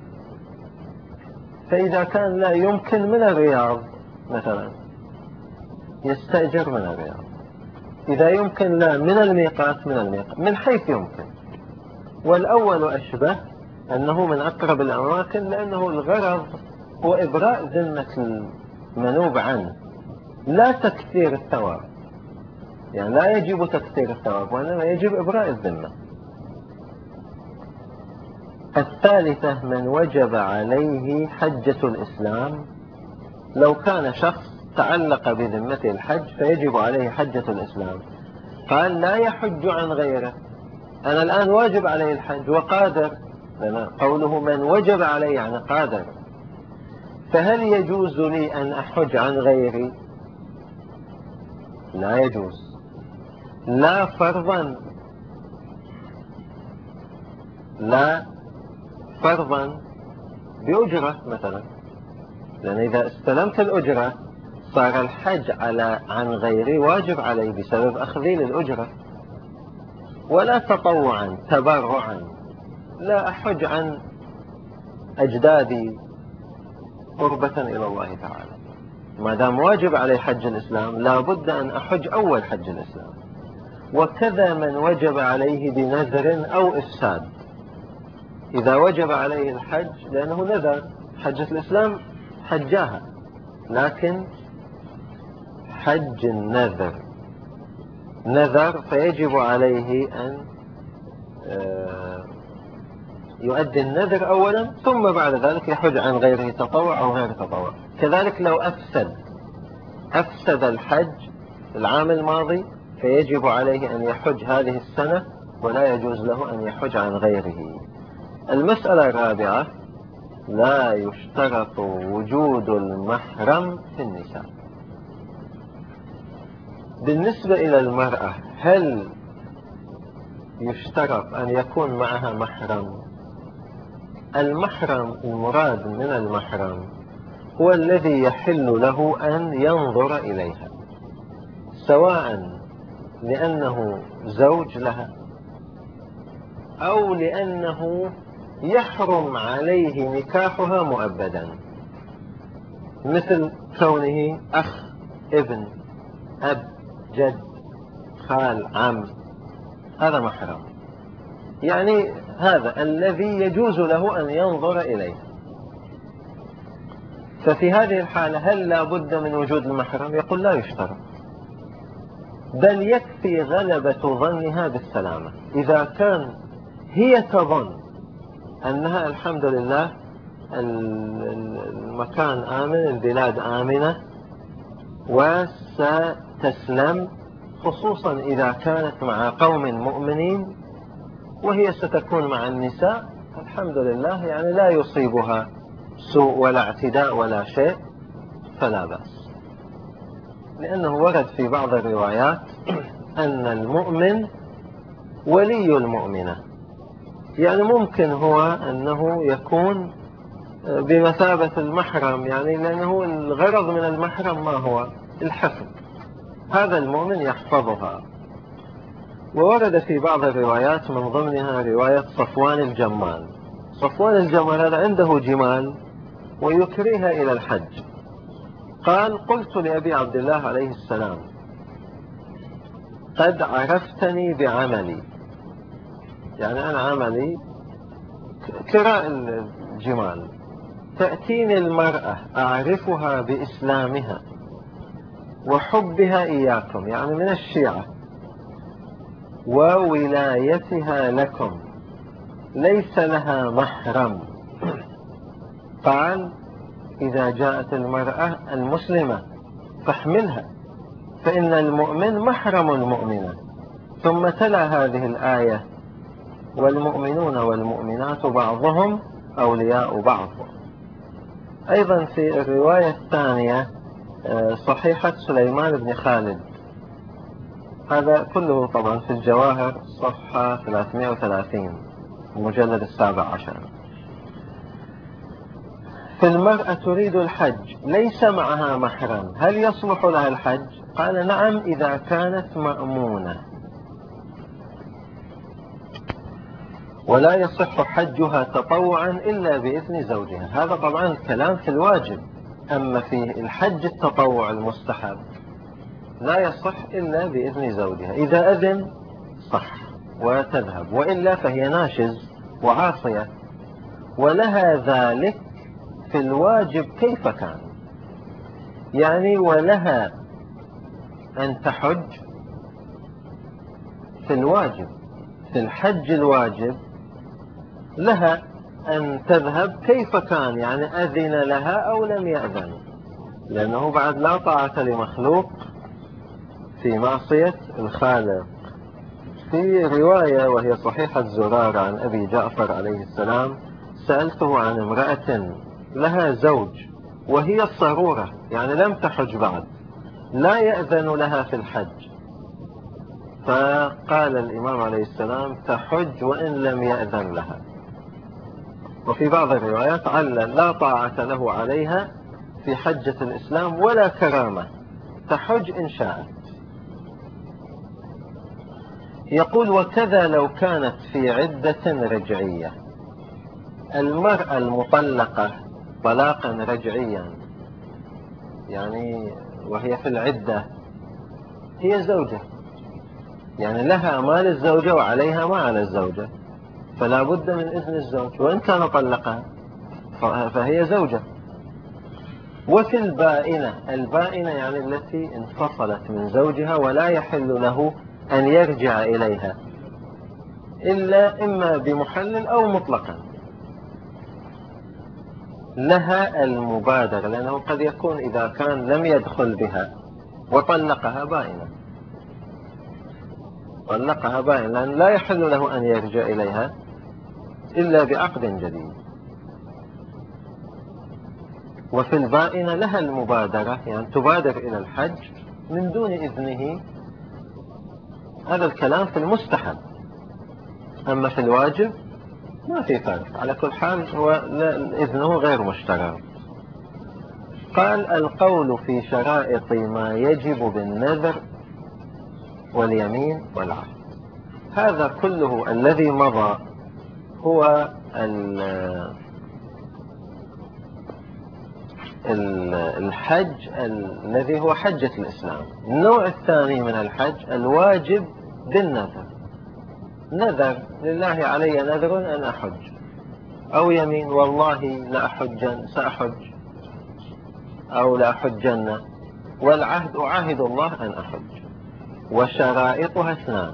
فإذا كان لا يمكن من الرياض مثلا يستأجر من الرياض، إذا يمكن لا من الميقات من حيث يمكن. والأول أشبه أنه من أقرب الأماكن، لأنه الغرض هو إبراء ذمة المنوب عنه، لا تكثير الثواب، يعني لا يجب تكثير الثواب وإنما يجب إبراء الذمة. الثالثة من وجب عليه حجة الإسلام، لو كان شخص تعلق بذمته الحج فيجب عليه حجة الإسلام، قال لا يحج عن غيره، أنا الآن واجب عليه الحج وقادر، لأن قوله من وجب عليه يعني قادر، فهل يجوز لي أن أحج عن غيري؟ لا يجوز، لا فرضا بأجرة مثلا، لأن إذا استلمت الأجرة صار الحج عن غيري واجب علي بسبب أخذي للأجرة، ولا تطوعا تبرعا، لا أحج عن أجدادي قربة إلى الله تعالى، ما دام واجب علي حج الإسلام لا بد أن أحج أول حج الإسلام. وكذا من وجب عليه بنذر أو إفساد، إذا وجب عليه الحج لأنه نذر، حجة الإسلام حجاها، لكن حج النذر نذر فيجب عليه أن يؤدي النذر أولا ثم بعد ذلك يحج عن غيره تطوع أو غير تطوع. كذلك لو أفسد الحج العام الماضي فيجب عليه أن يحج هذه السنة ولا يجوز له أن يحج عن غيره. المسألة الرابعة: لا يشترط وجود المحرم في النساء. بالنسبة إلى المرأة هل يشترط أن يكون معها محرم؟ المحرم المراد من المحرم هو الذي يحل له أن ينظر إليها، سواء لأنه زوج لها أو لأنه يحرم عليه نكاحها مؤبدا، مثل كونه أخ، ابن، أب، جد، خال، عم، هذا محرم، يعني هذا الذي يجوز له أن ينظر إليه. ففي هذه الحالة هل لا بد من وجود المحرم؟ يقول لا يشترط، بل يكفي غلبة ظنها بالسلامة. إذا كان هي تظن أنها الحمد لله المكان آمن، البلاد آمنة وستسلم، خصوصا إذا كانت مع قوم مؤمنين وهي ستكون مع النساء، الحمد لله يعني لا يصيبها سوء ولا اعتداء ولا شيء، فلا بأس. لأنه ورد في بعض الروايات أن المؤمن ولي المؤمنة، يعني ممكن هو أنه يكون بمثابة المحرم، يعني لأنه الغرض من المحرم ما هو؟ الحفظ، هذا المؤمن يحفظها. وورد في بعض الروايات من ضمنها رواية صفوان الجمال. صفوان الجمال هذا عنده جمال ويكريها إلى الحج. قال: قلت لأبي عبد الله عليه السلام: قد عرفتني بعملي، يعني أنا عملي كراء الجمال، تأتيني المرأة أعرفها بإسلامها وحبها إياكم، يعني من الشيعة، وولايتها لكم، ليس لها محرم. قال: إذا جاءت المرأة المسلمة فاحملها، فإن المؤمن محرم المؤمنة. ثم تلا هذه الآية: والمؤمنون والمؤمنات بعضهم أولياء بعض. أيضا في الرواية الثانية صحيحة سليمان بن خالد، هذا كله طبعا في الجواهر صفحة 330 المجلد 17. في المرأة تريد الحج ليس معها محرم، هل يصلح لها الحج؟ قال: نعم، إذا كانت مأمونة، ولا يصح حجها تطوعا إلا بإذن زوجها. هذا طبعا كلام في الواجب، أما في الحج التطوع المستحب لا يصح إلا بإذن زوجها، إذا أذن صح وتذهب، وإلا فهي ناشز وعاصية، ولها ذلك في الواجب كيف كان، يعني ولها أن تحج في الواجب، في الحج الواجب لها أن تذهب كيف كان، يعني أذن لها أو لم يأذن، لأنه بعد لا طاعة لمخلوق في معصية الخالق. في رواية وهي صحيحة زرار عن أبي جعفر عليه السلام: سألته عن امرأة لها زوج وهي الصرورة، يعني لم تحج بعد، لا يأذن لها في الحج، فقال الإمام عليه السلام: تحج وإن لم يأذن لها. وفي بعض الروايات علّل: لا طاعة له عليها في حجة الإسلام ولا كرامة، تحج إن شاءت. يقول: وكذا لو كانت في عدة رجعية. المرأة المطلقة طلاقا رجعيا، يعني وهي في العدة، هي زوجة، يعني لها ما للزوجة وعليها ما على الزوجة، فلا بد من إذن الزوج، وإن كان طلقها فهي زوجة. وفي البائنة، البائنة يعني التي انفصلت من زوجها ولا يحل له أن يرجع إليها إلا إما بمحلل أو مطلقا، لها المبادرة، لأنه قد يكون إذا كان لم يدخل بها وطلقها بائنة، طلقها بائنة، لأن لا يحل له أن يرجع إليها إلا بعقد جديد. وفي البائنة لها المبادرة، يعني تبادر إلى الحج من دون إذنه. هذا الكلام في المستحب، أما في الواجب ما في فرق. على كل حال هو إذنه غير مشترط. قال: القول في شرائط ما يجب بالنذر واليمين والعهد. هذا كله الذي مضى هو الحج الذي هو حجة الإسلام. النوع الثاني من الحج الواجب بالنذر. نذر لله علي نذر أن أحج، أو يمين والله سأحج أو لأحجن، والعهد أعاهد الله أن أحج. وشرائطها 2.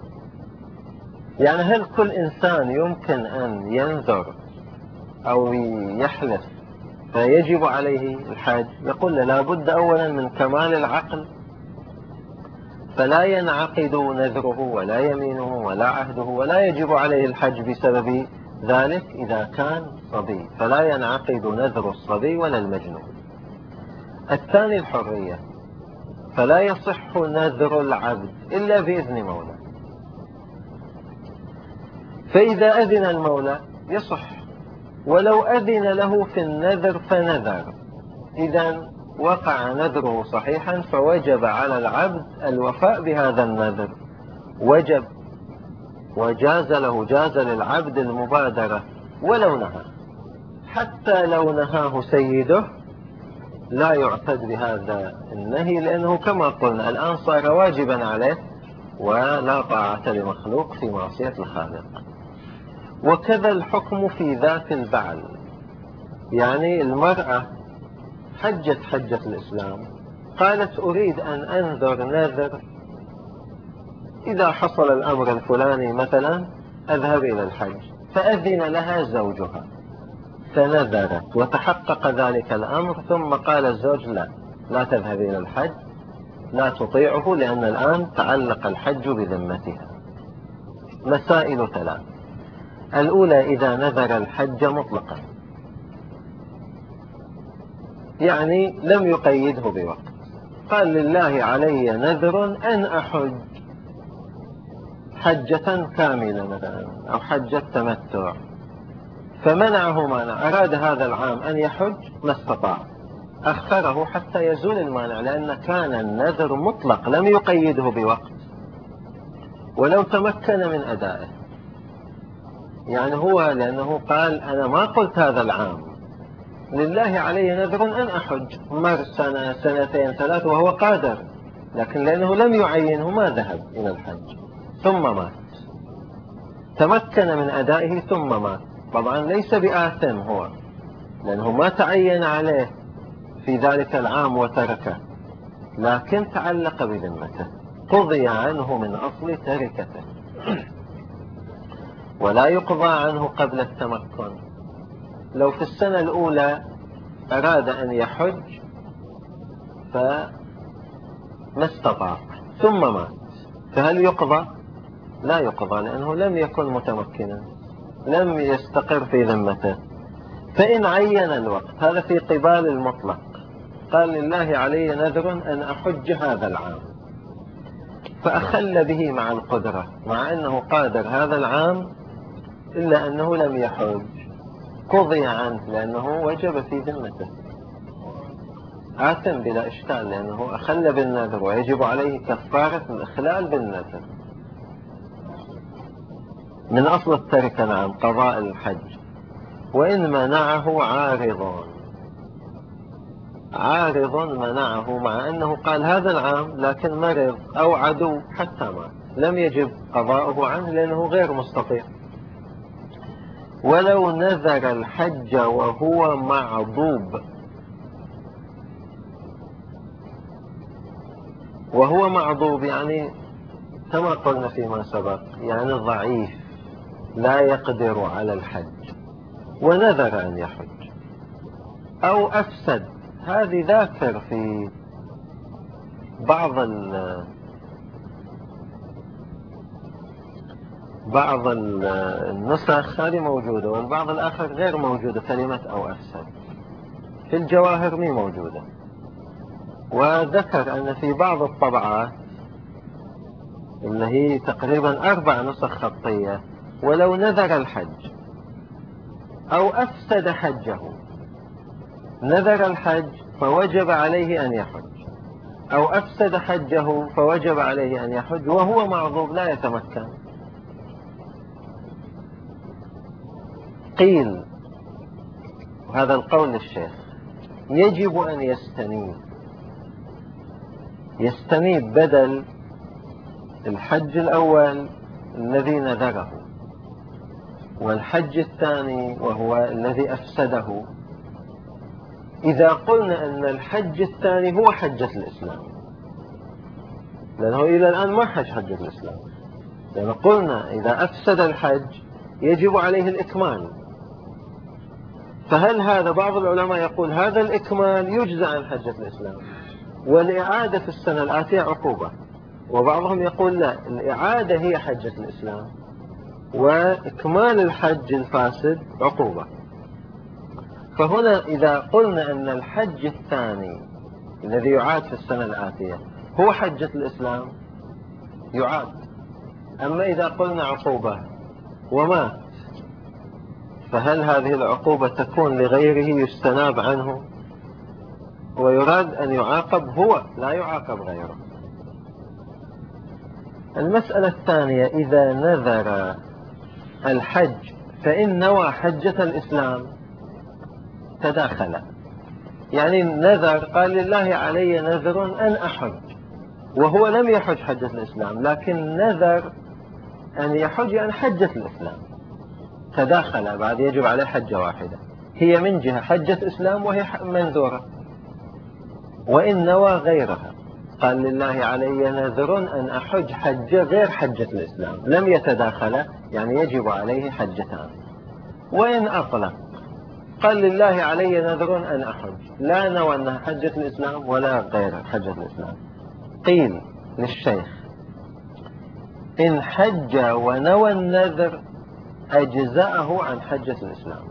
يعني هل كل إنسان يمكن أن ينذر أو يحلف فيجب عليه الحج؟ يقول لا بد أولا من كمال العقل، فلا ينعقد نذره ولا يمينه ولا عهده ولا يجب عليه الحج بسبب ذلك. إذا كان صبي فلا ينعقد نذر الصبي ولا المجنون. الثاني الحرية، فلا يصح نذر العبد إلا بإذن مولى، فإذا أذن المولى يصح، ولو أذن له في النذر فنذر، إذا وقع نذره صحيحا فوجب على العبد الوفاء بهذا النذر، وجب وجاز للعبد المبادرة ولو نهى. حتى لو نهاه سيده لا يعتد بهذا النهي، لأنه كما قلنا الآن صار واجبا عليه، ولا طاعة لمخلوق في معصية الخالق. وكذا الحكم في ذات البعل. يعني المرأة حجت حجة الإسلام، قالت أريد أن أنذر نذر إذا حصل الأمر الفلاني مثلا أذهب إلى الحج، فأذن لها زوجها فنذرت وتحقق ذلك الأمر، ثم قال الزوج لا تذهب إلى الحج، لا تطيعه، لأن الآن تعلق الحج بذمتها. مسائل 3. الأولى إذا نذر الحج مطلقا، يعني لم يقيده بوقت، قال لله علي نذر أن أحج حجة كاملة مثلا أو حجة تمتع، فمنعه مانع، أراد هذا العام أن يحج ما استطاع، أخره حتى يزول المانع، لأن كان النذر مطلق لم يقيده بوقت، ولو تمكن من أدائه. يعني هو لأنه قال أنا ما قلت هذا العام، لله علي نذر أن أحج، مر سنة 2 3 وهو قادر، لكن لأنه لم يعينه ما ذهب إلى الحج، ثم مات، تمكن من أدائه ثم مات. طبعا ليس بآثم هو، لأنه ما تعين عليه في ذلك العام وتركه، لكن تعلق بذمته، قضي عنه من أصل تركته، ولا يقضى عنه قبل التمكن. لو في السنة الأولى أراد أن يحج فما استطاع ثم مات، فهل يقضى؟ لا يقضى، لأنه لم يكن متمكنا، لم يستقر في ذمته. فإن عين الوقت، هذا في قبال المطلق، قال لله علي نذر أن أحج هذا العام، فأخل به مع القدرة، مع أنه قادر هذا العام إلا أنه لم يحج، قضي عنه لأنه وجب في ذمته، آثم بلا إشكال، لأنه أخل بالنذر ويجب عليه كفارة الإخلال بالنذر من أصل التركة. نعم، قضاء الحج. وإن منعه عارض منعه، مع أنه قال هذا العام لكن مرض أو عدو حتى مات، لم يجب قضاؤه عنه لأنه غير مستطيع. ولو نذر الحج وهو معضوب، وهو معضوب يعني كما قلنا فيما سبق، يعني ضعيف لا يقدر على الحج، ونذر أن يحج أو أفسد. هذه ذاكر في بعض النسخ هذه موجودة، والبعض الآخر غير موجودة كلمة أو أفسد، في الجواهر مي موجودة. وذكر أن في بعض الطبعات اللي هي تقريبا 4 نسخ خطية، ولو نذر الحج أو أفسد حجه، نذر الحج فوجب عليه أن يحج، أو أفسد حجه فوجب عليه أن يحج وهو معذور لا يتمكن. قيل، هذا القول للشيخ، يجب أن يستنيب بدل الحج الأول الذي نذره والحج الثاني وهو الذي أفسده، إذا قلنا أن الحج الثاني هو حجة الإسلام، لأنه إلى الآن ما حجة الإسلام، لأن قلنا إذا أفسد الحج يجب عليه الإكمال. فهل هذا، بعض العلماء يقول هذا الإكمال يجزى عن حجة الإسلام والإعادة في السنة الآتية عقوبة، وبعضهم يقول لا، الإعادة هي حجة الإسلام وإكمال الحج الفاسد عقوبة. فهنا إذا قلنا أن الحج الثاني الذي يعاد في السنة الآتية هو حجة الإسلام يعاد. أما إذا قلنا عقوبة ومات، فهل هذه العقوبة تكون لغيره يستناب عنه ويراد أن يعاقب هو لا يعاقب غيره؟ المسألة الثانية، إذا نذر الحج فإن نوى حجة الإسلام تداخل، يعني نذر قال لله علي نذر أن أحج وهو لم يحج حجة الإسلام، لكن نذر أن يحج عن حجة الإسلام، تداخل بعد يجب عليه حجة واحدة، هي من جهة حجة إسلام وهي منذورة. وإن نوى غيرها قال لله علي نذر أن أحج حجة غير حجة الإسلام، لم يتداخل، يعني يجب عليه حجتان. وإن أطلق قال لله علي نذر أن أحج، لا نوى أنها حجة الإسلام ولا غير حجة الإسلام. قيل للشيخ إن حج ونوى النذر أجزأه عن حجة الإسلام،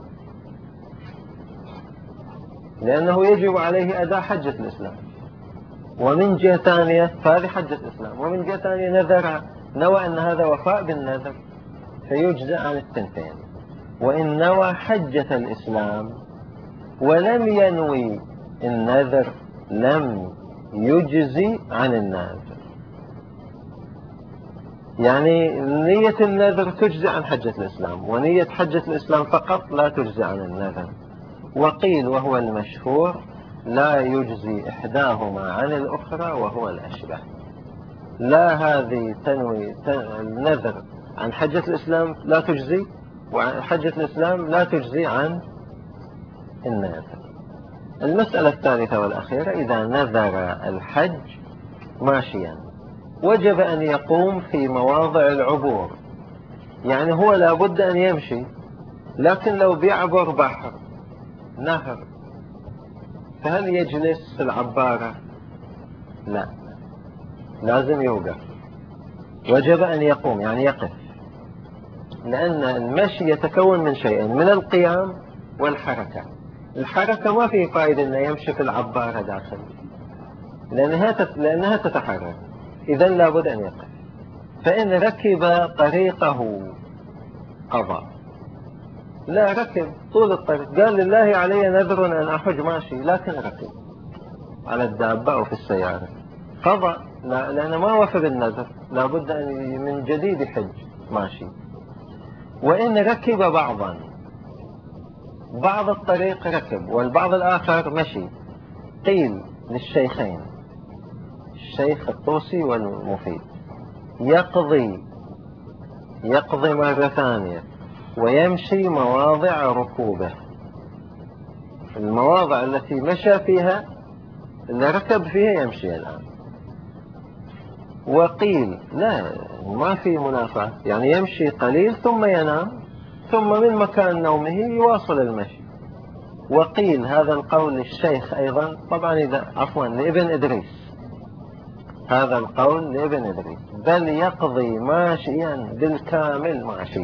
لأنه يجب عليه أداء حجة الإسلام، ومن جهة ثانية فهذه حجة الإسلام، ومن جهة ثانية نذر نوى أن هذا وفاء بالنذر فيجزأ عن الثنتين. وإن نوى حجة الإسلام ولم ينوي النذر لم يجزي عن النذر، يعني نية النذر تجزي عن حجة الإسلام، ونية حجة الإسلام فقط لا تجزي عن النذر. وقيل وهو المشهور لا يجزي إحداهما عن الأخرى وهو الأشبه، لا هذه تنوي النذر عن حجة الإسلام لا تجزي، وعن حجة الإسلام لا تجزي عن النذر. المسألة الثالثة والأخيرة، إذا نذر الحج ماشيا وجب أن يقوم في مواضع العبور، يعني هو لابد أن يمشي، لكن لو بيعبر بحر نهر فهل يجلس في العبارة؟ لا، لازم يوقف، وجب أن يقوم يعني يقف، لأن المشي يتكون من شيئين، من القيام والحركة. الحركة ما فيه فائدة أنه يمشي في العبارة داخل، لأنها تتحرك، إذن لابد أن يقف. فإن ركب طريقه قضى، لا ركب طول الطريق قال لله علي نذر أن أحج ماشي، لكن ركب على الدابة أو في السيارة قضى، لأنه ما وفى بالنذر، لابد أن من جديد حج ماشي. وإن ركب بعض الطريق ركب والبعض الآخر مشي، قيل للشيخين الشيخ الطوسي والمفيد يقضي مرة ثانية ويمشي مواضع ركوبه، المواضع التي مشى فيها اللي ركب فيها يمشي الآن. وقيل لا، ما في منافاة، يعني يمشي قليل ثم ينام، ثم من مكان نومه يواصل المشي. وقيل هذا القول للشيخ أيضا، طبعا لابن إدريس، هذا القول لابن إدريس، بل يقضي ماشيا بالكامل ماشي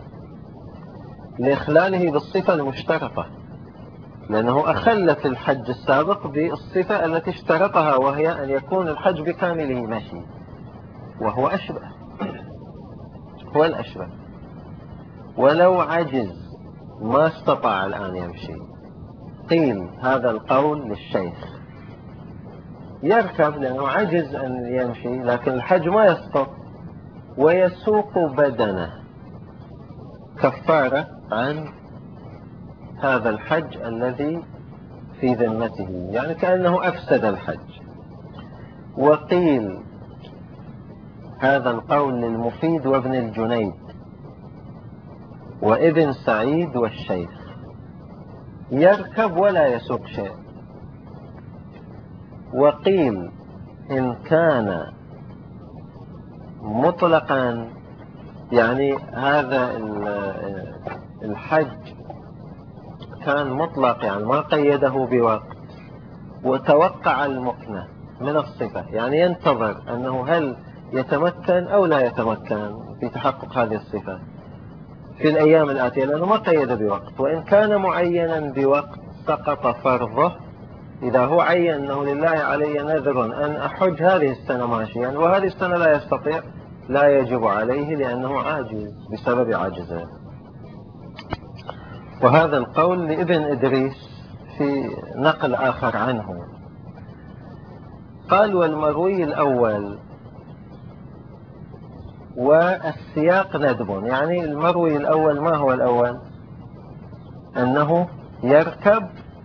لإخلاله بالصفة المشترطة، لأنه أخل في الحج السابق بالصفة التي اشترطها، وهي أن يكون الحج بكامله ماشي، وهو أشبه، هو الأشبه. ولو عجز ما استطاع الآن يمشي، قيل هذا القول للشيخ، يركب لأنه عجز أن يمشي، لكن الحج ما يسقط، ويسوق بدنه كفارة عن هذا الحج الذي في ذمته، يعني كأنه أفسد الحج. وقيل هذا القول للمفيد وابن الجنيد وابن سعيد والشيخ، يركب ولا يسوق شيء. وقيل إن كان مطلقا، يعني هذا الحج كان مطلق، يعني ما قيده بوقت، وتوقع المكنة من الصفة، يعني ينتظر أنه هل يتمكن أو لا يتمكن في تحقق هذه الصفة في الأيام الآتية، لأنه ما قيد بوقت. وإن كان معينا بوقت سقط فرضه. إذا هو عين أنه لله علي نذر أن أحج هذه السنة ماشيا، وهذه السنة لا يستطيع، لا يجب عليه لأنه عاجز بسبب عجزه. وهذا القول لابن إدريس في نقل آخر عنه. قال: والمروي الأول والسياق ندب. يعني المروي الأول، ما هو الأول؟ أنه يركب،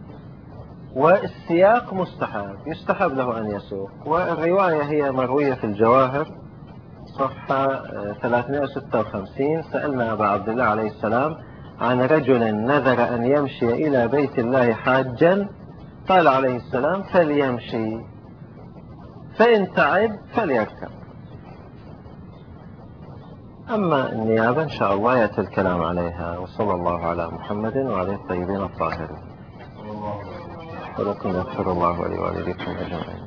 والسياق مستحب، يستحب له أن يسوق. والرواية هي مروية في الجواهر صفحة 356. سألنا أبا عبد الله عليه السلام عن رجل نذر أن يمشي إلى بيت الله حاجا، قال عليه السلام: فليمشي، فإن تعب فليركب. أما النيابة إن شاء الله يأتي الكلام عليها. وصلى الله على محمد وعلى الطيبين الطاهرين. ولكم يغفر الله لي ولكم أجمعين.